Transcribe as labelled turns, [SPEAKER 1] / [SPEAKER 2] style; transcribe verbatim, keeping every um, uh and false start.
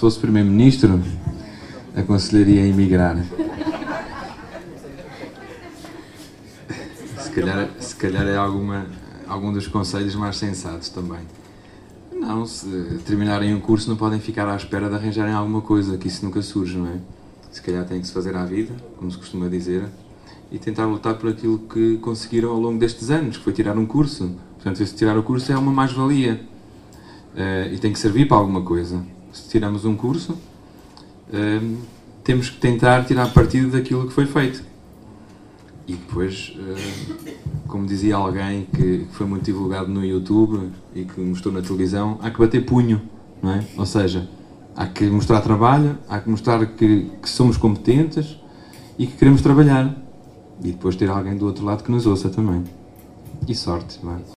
[SPEAKER 1] fosse primeiro-ministro, aconselharia a emigrar. Se calhar, se calhar é alguma, algum dos conselhos mais sensatos também. Não, se terminarem um curso não podem ficar à espera de arranjarem alguma coisa, que isso nunca surge, não é? Se calhar têm que se fazer à vida, como se costuma dizer, e tentar lutar por aquilo que conseguiram ao longo destes anos, que foi tirar um curso. Portanto, se tirar o curso é uma mais-valia. Uh, e tem que servir para alguma coisa. Se tiramos um curso, uh, temos que tentar tirar partido daquilo que foi feito. E depois, uh, como dizia alguém que foi muito divulgado no YouTube e que mostrou na televisão, há que bater punho, não é? Ou seja, há que mostrar trabalho, há que mostrar que, que somos competentes e que queremos trabalhar. E depois ter alguém do outro lado que nos ouça também. E sorte, não é?